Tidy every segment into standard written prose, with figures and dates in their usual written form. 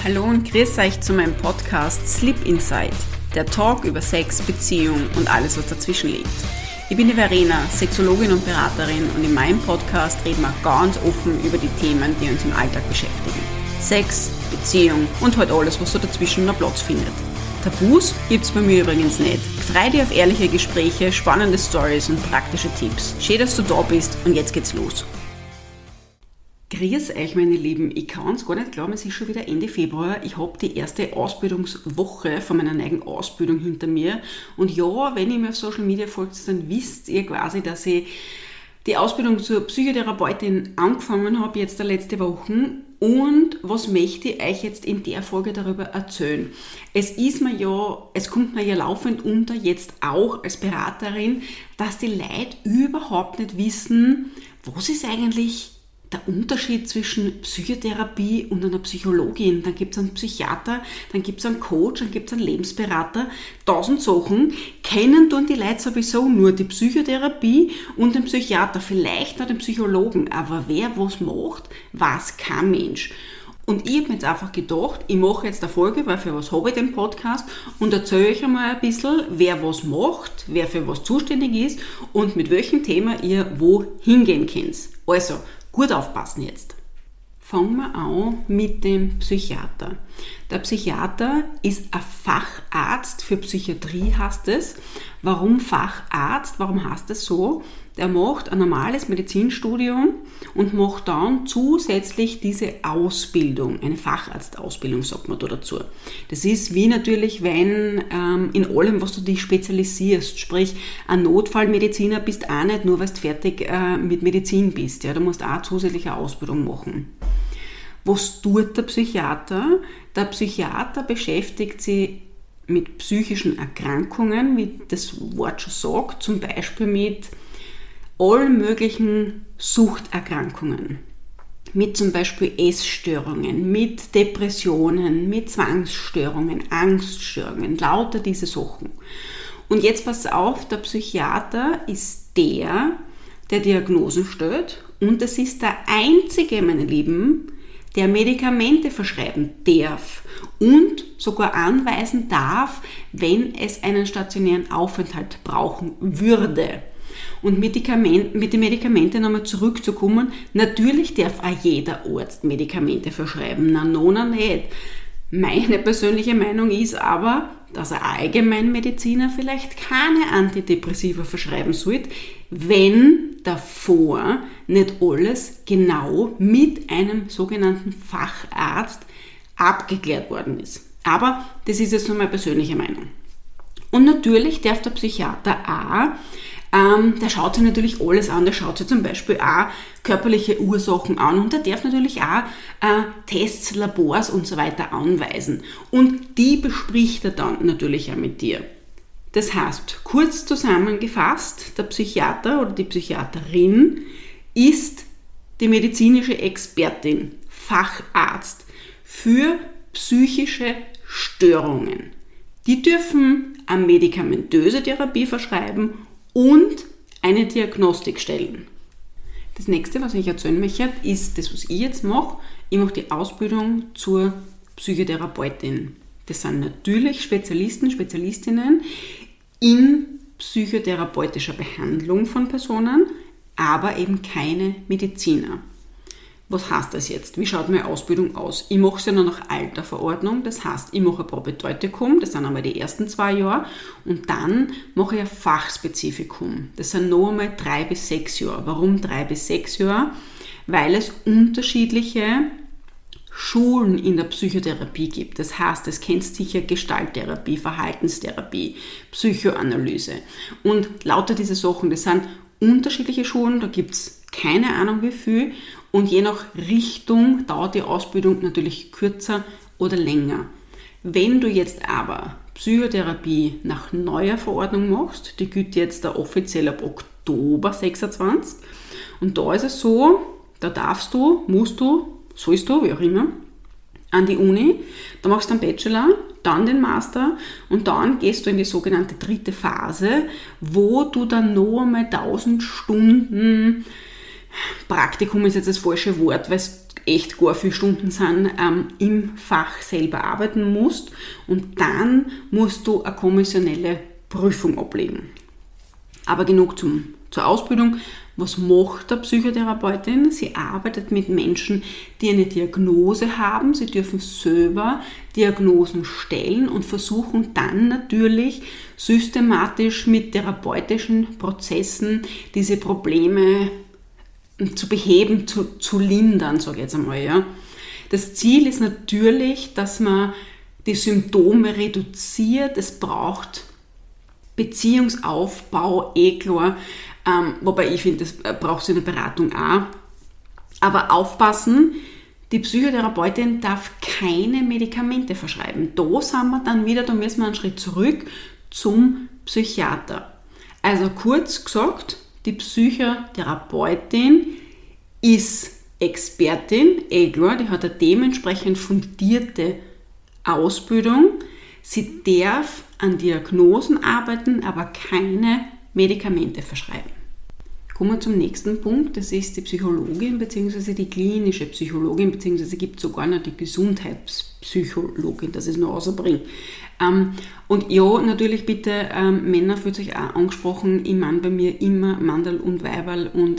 Hallo und grüß euch zu meinem Podcast Sleep Inside, der Talk über Sex, Beziehung und alles, was dazwischen liegt. Ich bin die Verena, Sexologin und Beraterin, und in meinem Podcast reden wir ganz offen über die Themen, die uns im Alltag beschäftigen. Sex, Beziehung und halt alles, was so dazwischen noch Platz findet. Tabus gibt's bei mir übrigens nicht. Freu dich auf ehrliche Gespräche, spannende Stories und praktische Tipps. Schön, dass du da bist, und jetzt geht's los. Grüß euch, meine Lieben. Ich kann es gar nicht glauben, es ist schon wieder Ende Februar. Ich habe die erste Ausbildungswoche von meiner neuen Ausbildung hinter mir. Und ja, wenn ihr mir auf Social Media folgt, dann wisst ihr quasi, dass ich die Ausbildung zur Psychotherapeutin angefangen habe, jetzt der letzte Woche. Und was möchte ich euch jetzt in der Folge darüber erzählen? Es kommt mir ja laufend unter, jetzt auch als Beraterin, dass die Leute überhaupt nicht wissen, was ist eigentlich der Unterschied zwischen Psychotherapie und einer Psychologin. Dann gibt es einen Psychiater, dann gibt es einen Coach, dann gibt es einen Lebensberater. 1000 Sachen. Kennen tun die Leute sowieso nur die Psychotherapie und den Psychiater, vielleicht noch den Psychologen. Aber wer was macht, weiß kein Mensch. Und ich habe mir jetzt einfach gedacht, ich mache jetzt eine Folge, weil für was habe ich den Podcast, und erzähle euch einmal ein bisschen, wer was macht, wer für was zuständig ist und mit welchem Thema ihr wo hingehen könnt. Also, gut aufpassen jetzt. Fangen wir an mit dem Psychiater. Der Psychiater ist ein Facharzt für Psychiatrie, heißt es. Warum Facharzt? Warum heißt es so? Der macht ein normales Medizinstudium und macht dann zusätzlich diese Ausbildung, eine Facharztausbildung, sagt man da dazu. Das ist wie natürlich, wenn in allem, was du dich spezialisierst, sprich ein Notfallmediziner bist auch nicht, nur weil du fertig mit Medizin bist. Ja, du musst auch zusätzliche Ausbildung machen. Was tut der Psychiater? Der Psychiater beschäftigt sich mit psychischen Erkrankungen, wie das Wort schon sagt, zum Beispiel mit allen möglichen Suchterkrankungen, mit zum Beispiel Essstörungen, mit Depressionen, mit Zwangsstörungen, Angststörungen, lauter diese Sachen. Und jetzt pass auf, der Psychiater ist der Diagnosen stellt, und das ist der einzige, meine Lieben, der Medikamente verschreiben darf und sogar anweisen darf, wenn es einen stationären Aufenthalt brauchen würde. Und mit den Medikamenten nochmal zurückzukommen, natürlich darf auch jeder Arzt Medikamente verschreiben, na nicht. Meine persönliche Meinung ist aber, dass ein Allgemeinmediziner vielleicht keine Antidepressiva verschreiben sollte, wenn davor nicht alles genau mit einem sogenannten Facharzt abgeklärt worden ist. Aber das ist jetzt nur meine persönliche Meinung. Und natürlich darf der Psychiater auch, der schaut sich natürlich alles an, der schaut sich zum Beispiel auch körperliche Ursachen an, und der darf natürlich auch Tests, Labors und so weiter anweisen. Und die bespricht er dann natürlich auch mit dir. Das heißt, kurz zusammengefasst, der Psychiater oder die Psychiaterin ist die medizinische Expertin, Facharzt für psychische Störungen. Die dürfen eine medikamentöse Therapie verschreiben und eine Diagnostik stellen. Das nächste, was ich erzählen möchte, ist das, was ich jetzt mache. Ich mache die Ausbildung zur Psychotherapeutin. Das sind natürlich Spezialisten, Spezialistinnen in psychotherapeutischer Behandlung von Personen, aber eben keine Mediziner. Was heißt das jetzt? Wie schaut meine Ausbildung aus? Ich mache es ja nur nach Alterverordnung, das heißt, ich mache ein Probedeutikum, das sind einmal die ersten 2 Jahre, und dann mache ich ein Fachspezifikum. Das sind noch einmal 3 bis 6 Jahre. Warum 3 bis 6 Jahre? Weil es unterschiedliche Schulen in der Psychotherapie gibt. Das heißt, es kennst sicher Gestalttherapie, Verhaltenstherapie, Psychoanalyse. Und lauter diese Sachen, das sind unterschiedliche Schulen, da gibt es keine Ahnung wie viel, und je nach Richtung dauert die Ausbildung natürlich kürzer oder länger. Wenn du jetzt aber Psychotherapie nach neuer Verordnung machst, die gilt jetzt da offiziell ab Oktober 26, und da ist es so, da darfst du, musst du, sollst du, wie auch immer, an die Uni, da machst du einen Bachelor, dann den Master, und dann gehst du in die sogenannte 3. Phase, wo du dann noch einmal 1000 Stunden, Praktikum ist jetzt das falsche Wort, weil es echt gar viele Stunden sind, im Fach selber arbeiten musst und dann musst du eine kommissionelle Prüfung ablegen. Aber genug zur Ausbildung. Was macht der Psychotherapeutin? Sie arbeitet mit Menschen, die eine Diagnose haben. Sie dürfen selber Diagnosen stellen und versuchen dann natürlich systematisch mit therapeutischen Prozessen diese Probleme zu beheben, zu lindern, sage ich jetzt einmal. Ja. Das Ziel ist natürlich, dass man die Symptome reduziert. Es braucht Beziehungsaufbau, klar. Wobei ich finde, das braucht so eine Beratung auch. Aber aufpassen, die Psychotherapeutin darf keine Medikamente verschreiben. Da sind wir dann wieder, da müssen wir einen Schritt zurück zum Psychiater. Also kurz gesagt, die Psychotherapeutin ist Expertin, klar, die hat eine dementsprechend fundierte Ausbildung. Sie darf an Diagnosen arbeiten, aber keine Medikamente verschreiben. Kommen wir zum nächsten Punkt, das ist die Psychologin bzw. die klinische Psychologin, bzw. gibt es sogar noch die Gesundheitspsychologin, das ist noch außerbringen. Und ja, natürlich bitte, Männer fühlt sich auch angesprochen, ich meine bei mir immer Mandel und Weiberl und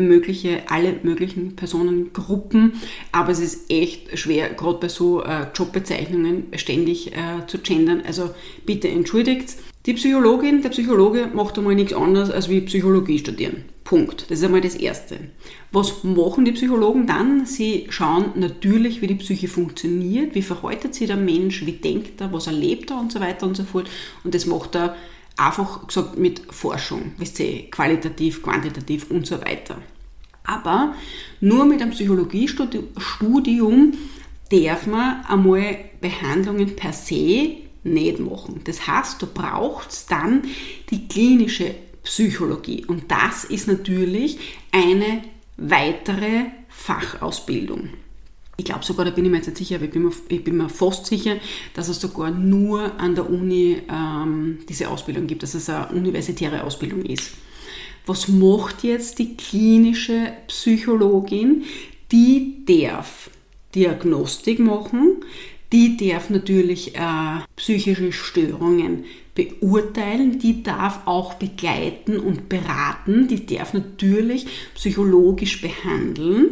alle möglichen Personengruppen, aber es ist echt schwer, gerade bei so Jobbezeichnungen ständig zu gendern, also bitte entschuldigt. Die Psychologin, der Psychologe macht einmal nichts anderes als wie Psychologie studieren. Punkt. Das ist einmal das Erste. Was machen die Psychologen dann? Sie schauen natürlich, wie die Psyche funktioniert, wie verhält sich der Mensch, wie denkt er, was erlebt er und so weiter und so fort. Und das macht er einfach gesagt mit Forschung, wisst ihr, qualitativ, quantitativ und so weiter. Aber nur mit einem Psychologiestudium darf man einmal Behandlungen per se nicht machen. Das heißt, du brauchst dann die klinische Psychologie und das ist natürlich eine weitere Fachausbildung. Ich glaube sogar, da bin ich mir jetzt nicht sicher, aber ich bin mir fast sicher, dass es sogar nur an der Uni diese Ausbildung gibt, dass es eine universitäre Ausbildung ist. Was macht jetzt die klinische Psychologin? Die darf Diagnostik machen, die darf natürlich psychische Störungen beurteilen, die darf auch begleiten und beraten, die darf natürlich psychologisch behandeln,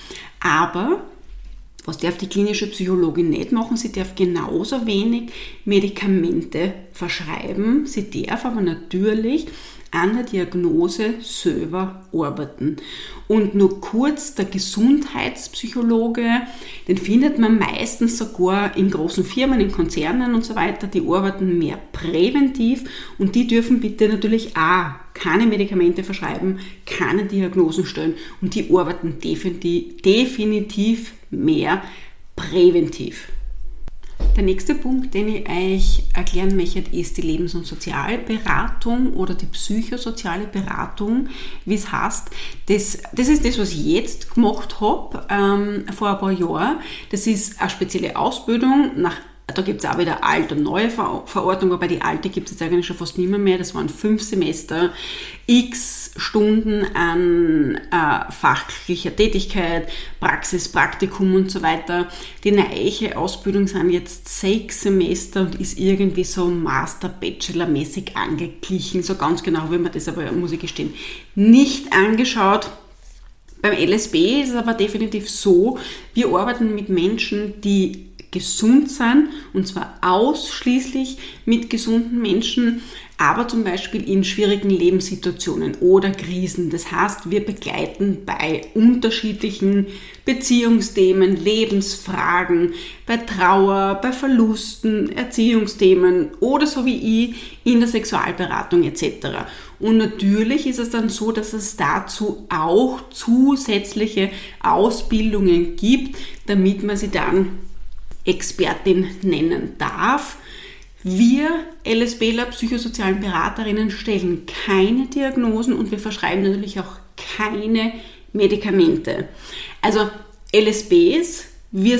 aber was darf die klinische Psychologin nicht machen? Sie darf genauso wenig Medikamente verschreiben, sie darf aber natürlich an der Diagnose selber arbeiten. Und nur kurz, der Gesundheitspsychologe, den findet man meistens sogar in großen Firmen, in Konzernen und so weiter, die arbeiten mehr präventiv und die dürfen bitte natürlich auch keine Medikamente verschreiben, keine Diagnosen stellen und die arbeiten definitiv mehr präventiv. Der nächste Punkt, den ich euch erklären möchte, ist die Lebens- und Sozialberatung oder die psychosoziale Beratung, wie es heißt. Das ist das, was ich jetzt gemacht habe, vor ein paar Jahren. Das ist eine spezielle Ausbildung. Da gibt es auch wieder alte und neue Verordnung, aber die alte gibt es jetzt eigentlich schon fast nicht mehr. Das waren 5 Semester, x Stunden an fachlicher Tätigkeit, Praxis, Praktikum und so weiter. Die neue Ausbildung sind jetzt 6 Semester und ist irgendwie so Master-Bachelor-mäßig angeglichen. So ganz genau wie man das aber, muss ich gestehen, nicht angeschaut. Beim LSB ist es aber definitiv so, wir arbeiten mit Menschen, die gesund sind, und zwar ausschließlich mit gesunden Menschen, aber zum Beispiel in schwierigen Lebenssituationen oder Krisen. Das heißt, wir begleiten bei unterschiedlichen Beziehungsthemen, Lebensfragen, bei Trauer, bei Verlusten, Erziehungsthemen oder so wie ich in der Sexualberatung etc. Und natürlich ist es dann so, dass es dazu auch zusätzliche Ausbildungen gibt, damit man sie dann Expertin nennen darf. Wir LSBler, psychosozialen Beraterinnen, stellen keine Diagnosen und wir verschreiben natürlich auch keine Medikamente. Also LSBs, wir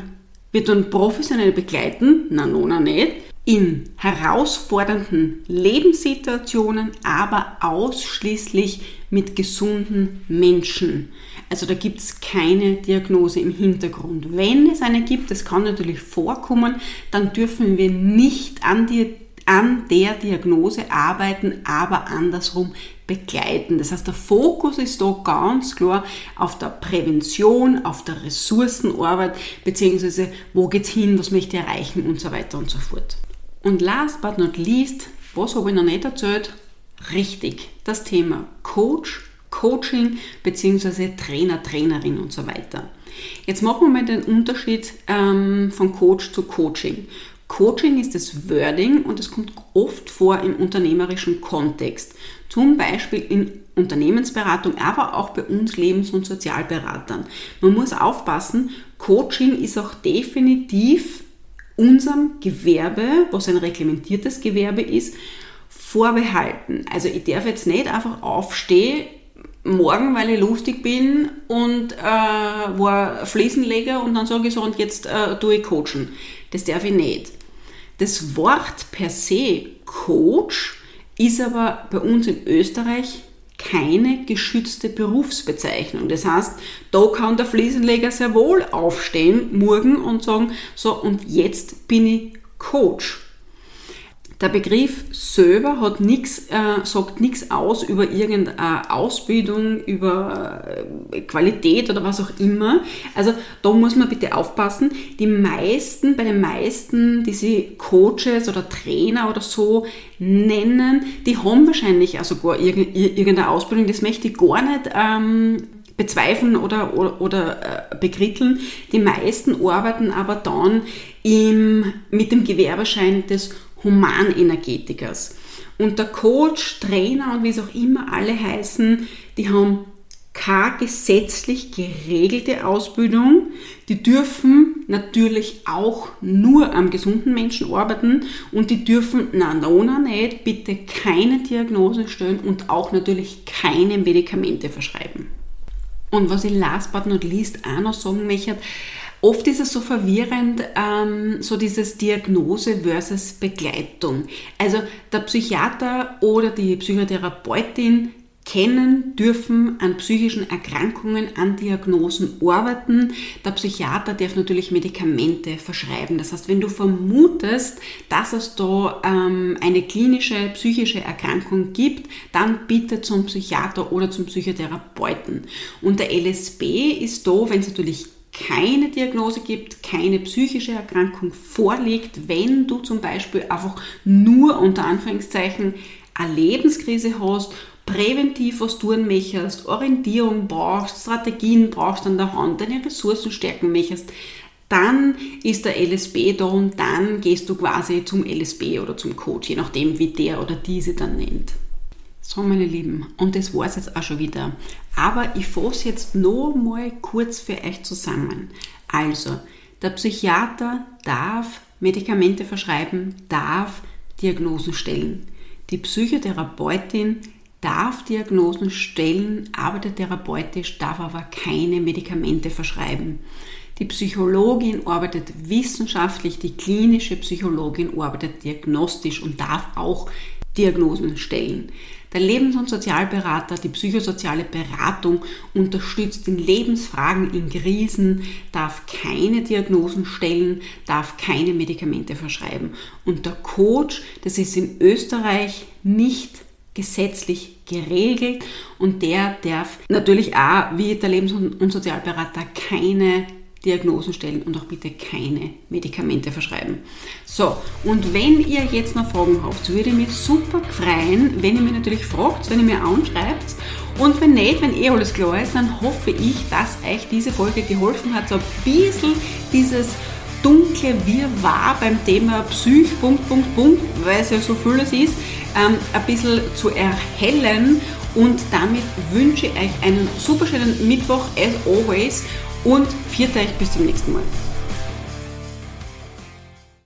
tun professionell begleiten, noch nicht, in herausfordernden Lebenssituationen, aber ausschließlich mit gesunden Menschen. Also da gibt es keine Diagnose im Hintergrund. Wenn es eine gibt, das kann natürlich vorkommen, dann dürfen wir nicht an der Diagnose arbeiten, aber andersrum begleiten. Das heißt, der Fokus ist da ganz klar auf der Prävention, auf der Ressourcenarbeit, beziehungsweise wo geht's hin, was möchte ich erreichen und so weiter und so fort. Und last but not least, was habe ich noch nicht erzählt? Richtig, das Thema Coach, Coaching beziehungsweise Trainer, Trainerin und so weiter. Jetzt machen wir mal den Unterschied von Coach zu Coaching. Coaching ist das Wording und es kommt oft vor im unternehmerischen Kontext. Zum Beispiel in Unternehmensberatung, aber auch bei uns Lebens- und Sozialberatern. Man muss aufpassen, Coaching ist auch definitiv unserem Gewerbe, was ein reglementiertes Gewerbe ist, vorbehalten. Also ich darf jetzt nicht einfach aufstehen, morgen, weil ich lustig bin und war Fliesenleger und dann sage ich so, und jetzt tue ich coachen. Das darf ich nicht. Das Wort per se Coach ist aber bei uns in Österreich keine geschützte Berufsbezeichnung. Das heißt, da kann der Fliesenleger sehr wohl aufstehen morgen und sagen, so, und jetzt bin ich Coach. Der Begriff selber hat sagt nichts aus über irgendeine Ausbildung, über Qualität oder was auch immer. Also da muss man bitte aufpassen. Bei den meisten, die sie Coaches oder Trainer oder so nennen, die haben wahrscheinlich auch sogar irgendeine Ausbildung. Das möchte ich gar nicht bezweifeln oder bekritteln. Die meisten arbeiten aber dann mit dem Gewerbeschein des Humanenergetikers. Und der Coach, Trainer und wie es auch immer alle heißen, die haben keine gesetzlich geregelte Ausbildung. Die dürfen natürlich auch nur am gesunden Menschen arbeiten und die dürfen, nicht, bitte keine Diagnose stellen und auch natürlich keine Medikamente verschreiben. Und was ich last but not least auch noch sagen möchte, oft ist es so verwirrend, so dieses Diagnose versus Begleitung. Also der Psychiater oder die Psychotherapeutin dürfen an psychischen Erkrankungen, an Diagnosen arbeiten. Der Psychiater darf natürlich Medikamente verschreiben. Das heißt, wenn du vermutest, dass es da eine klinische, psychische Erkrankung gibt, dann bitte zum Psychiater oder zum Psychotherapeuten. Und der LSB ist da, wenn es natürlich keine Diagnose gibt, keine psychische Erkrankung vorliegt, wenn du zum Beispiel einfach nur unter Anführungszeichen eine Lebenskrise hast, präventiv was tun möchtest, Orientierung brauchst, Strategien brauchst an der Hand, deine Ressourcen stärken möchtest, dann ist der LSB da und dann gehst du quasi zum LSB oder zum Coach, je nachdem wie der oder diese dann nennt. So, meine Lieben, und das war es jetzt auch schon wieder. Aber ich fasse jetzt noch mal kurz für euch zusammen. Also, der Psychiater darf Medikamente verschreiben, darf Diagnosen stellen. Die Psychotherapeutin darf Diagnosen stellen, arbeitet therapeutisch, darf aber keine Medikamente verschreiben. Die Psychologin arbeitet wissenschaftlich, die klinische Psychologin arbeitet diagnostisch und darf auch Diagnosen stellen. Der Lebens- und Sozialberater, die psychosoziale Beratung unterstützt in Lebensfragen, in Krisen, darf keine Diagnosen stellen, darf keine Medikamente verschreiben. Und der Coach, das ist in Österreich nicht gesetzlich geregelt und der darf natürlich auch, wie der Lebens- und Sozialberater, keine Diagnosen stellen und auch bitte keine Medikamente verschreiben. So, und wenn ihr jetzt noch Fragen habt, würde ich mich super freuen, wenn ihr mich natürlich fragt, wenn ihr mir anschreibt. Und wenn nicht, wenn eh alles klar ist, dann hoffe ich, dass euch diese Folge geholfen hat, so ein bisschen dieses dunkle Wirrwarr beim Thema Psych, weil es ja so vieles ist, ein bisschen zu erhellen. Und damit wünsche ich euch einen super schönen Mittwoch, as always. Und viert euch bis zum nächsten Mal.